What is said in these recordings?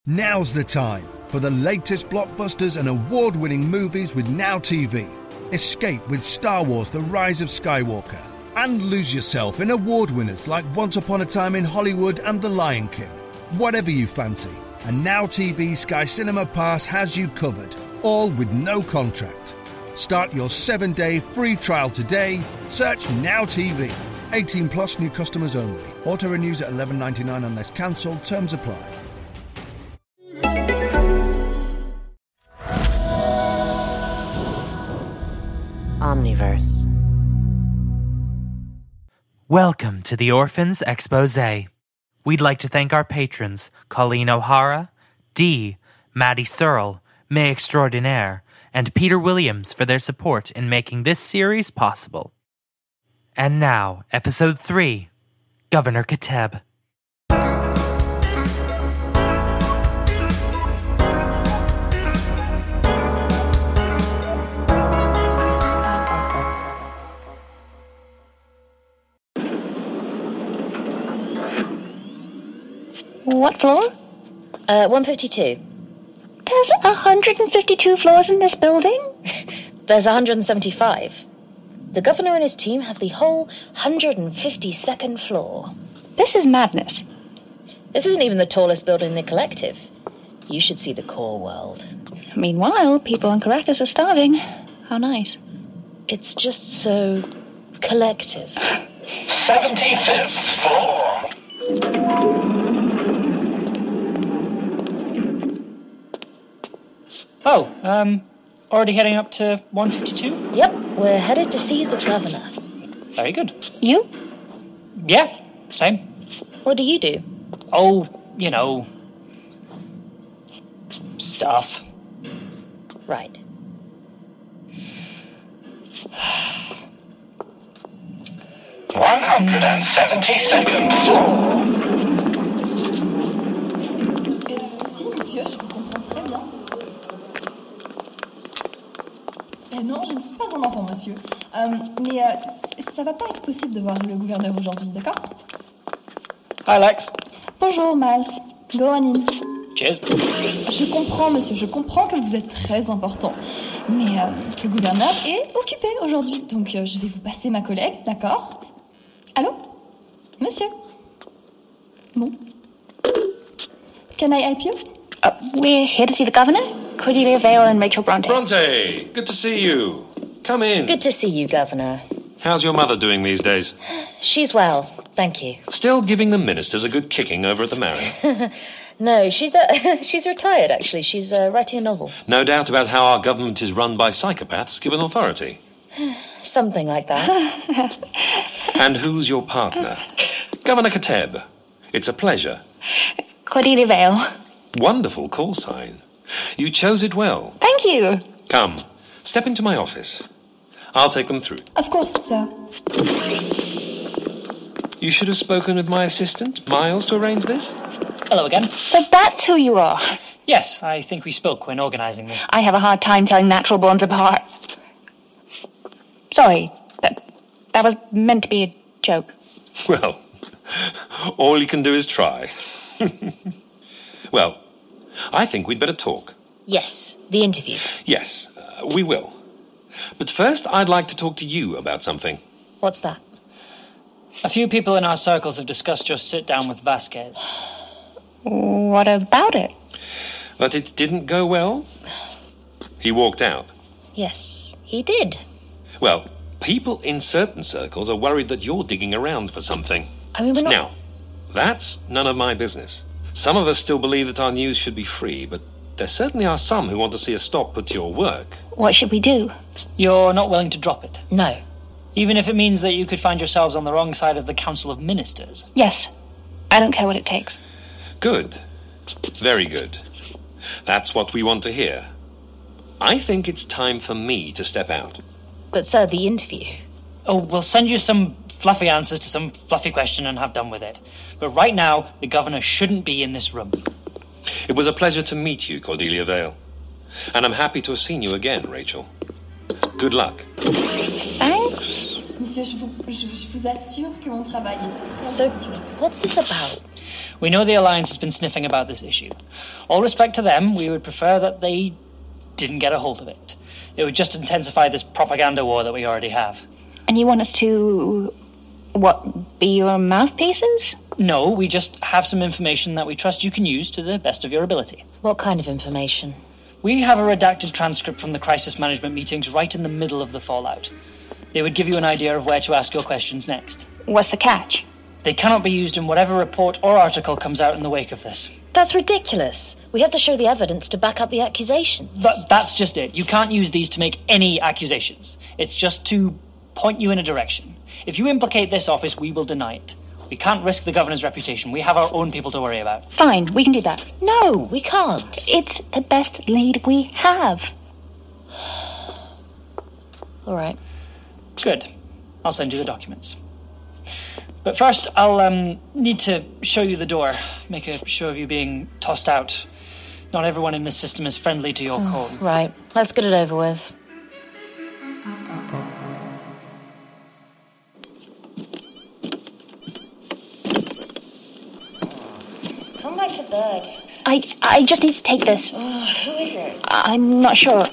Now's the time for the latest blockbusters and award-winning movies with Now TV. Escape with Star Wars: The Rise of Skywalker and lose yourself in award winners like Once Upon a Time in Hollywood and The Lion King. Whatever you fancy, and Now TV Sky Cinema Pass has you covered, all with no contract. Start your 7-day free trial today. Search Now TV. 18 plus, new customers only. Auto renews at $11.99 unless cancelled. Terms apply. Omniverse. Welcome to the Orphans Exposé. We'd like to thank our patrons, Colleen O'Hara, Dee, Maddie Searle, May Extraordinaire, and Peter Williams for their support in making this series possible. And now, Episode 3, Governor Kateb. What floor? 152. There's 152 floors in this building? There's 175. The governor and his team have the whole 152nd floor. This is madness. This isn't even the tallest building in the collective. You should see the core world. Meanwhile, people in Caracas are starving. How nice. It's just so collective. 75th floor. Already heading up to 152? Yep, we're headed to see the governor. Very good. You? Yeah, same. What do you do? Oh, stuff. Right. $172nd floor. Si, monsieur, je vous comprends très bien. Non, je ne suis pas un enfant, monsieur. Mais ça va pas être possible de voir le gouverneur aujourd'hui, d'accord? Hi, Lex. Bonjour, Miles. Go on in. Cheers. Je comprends, monsieur, je comprends que vous êtes très important. Mais le gouverneur est occupé aujourd'hui, donc je vais vous passer ma collègue, d'accord? Allô? Monsieur? Bon. Can I help you? We're here to see the governor, Cordelia Vale and Rachel Bronte. Bronte, good to see you. Come in. Good to see you, Governor. How's your mother doing these days? She's well, thank you. Still giving the ministers a good kicking over at the Mary? No, she's retired, actually. She's writing a novel. No doubt about how our government is run by psychopaths given authority. Something like that. And who's your partner? Governor Kateb. It's a pleasure. Cordelia Vale. Wonderful call sign. You chose it well. Thank you. Come, step into my office. I'll take them through. Of course, sir. You should have spoken with my assistant, Miles, to arrange this. Hello again. So that's who you are. Yes, I think we spoke when organising this. I have a hard time telling natural borns apart. Sorry, that was meant to be a joke. Well, all you can do is try. Well, I think we'd better talk. Yes, the interview. Yes, we will. But first, I'd like to talk to you about something. What's that? A few people in our circles have discussed your sit-down with Vasquez. What about it? But it didn't go well? He walked out. Yes, he did. Well, people in certain circles are worried that you're digging around for something. I mean, we're not... Now, that's none of my business. Some of us still believe that our news should be free, but there certainly are some who want to see a stop put to your work. What should we do? You're not willing to drop it? No. Even if it means that you could find yourselves on the wrong side of the Council of Ministers? Yes. I don't care what it takes. Good. Very good. That's what we want to hear. I think it's time for me to step out. But, sir, the interview... Oh, we'll send you some fluffy answers to some fluffy question and have done with it. But right now, the governor shouldn't be in this room. It was a pleasure to meet you, Cordelia Vale. And I'm happy to have seen you again, Rachel. Good luck. Thanks. Monsieur, je vous assure que mon travail est très So, dur. what's this about? We know the Alliance has been sniffing about this issue. All respect to them, we would prefer that they didn't get a hold of it. It would just intensify this propaganda war that we already have. And you want us to, be your mouthpieces? No, we just have some information that we trust you can use to the best of your ability. What kind of information? We have a redacted transcript from the crisis management meetings right in the middle of the fallout. They would give you an idea of where to ask your questions next. What's the catch? They cannot be used in whatever report or article comes out in the wake of this. That's ridiculous. We have to show the evidence to back up the accusations. But that's just it. You can't use these to make any accusations. It's just to point you in a direction. If you implicate this office, we will deny it. We can't risk the governor's reputation. We have our own people to worry about. Fine, we can do that. No, we can't. It's the best lead we have. All right. Good. I'll send you the documents. But first, I'll need to show you the door. Make a show of you being tossed out. Not everyone in this system is friendly to your cause. Right. Let's get it over with. Come back to bed. I just need to take this. Who is it? I'm not sure.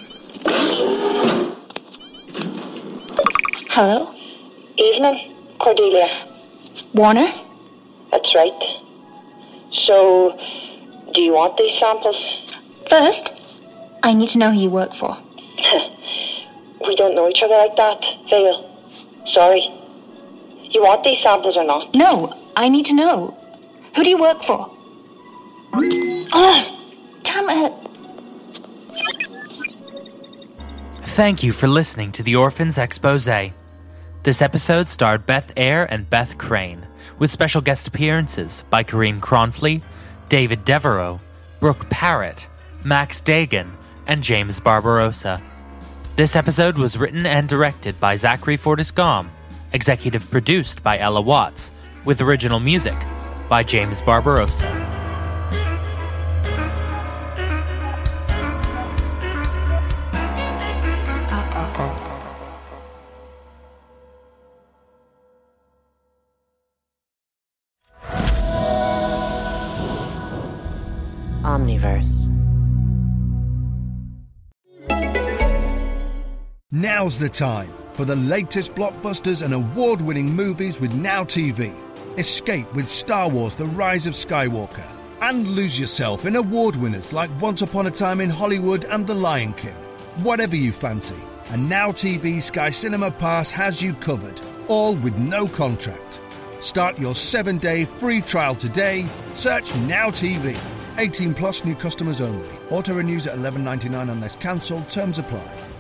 Hello? Evening, Cordelia. Warner? That's right. So, do you want these samples? First, I need to know who you work for. We don't know each other like that, Vale. Sorry. You want these samples or not? No, I need to know. Who do you work for? Oh, damn it. Thank you for listening to the Orphans Exposé. This episode starred Beth Eyre and Beth Crane, with special guest appearances by Corinne Cronfley, David Devereaux, Brooke Parrott, Max Dagan, and James Barbarossa. This episode was written and directed by Zachary Fortiscombe, executive produced by Ella Watts, with original music by James Barbarossa. Omniverse. Now's the time for the latest blockbusters and award-winning movies with Now TV. Escape with Star Wars: The Rise of Skywalker and lose yourself in award winners like Once Upon a Time in Hollywood and The Lion King. Whatever you fancy, a Now TV Sky Cinema Pass has you covered, all with no contract. Start your 7-day free trial today. Search Now TV. 18 plus new customers only. Auto renews at $11.99 unless cancelled. Terms apply.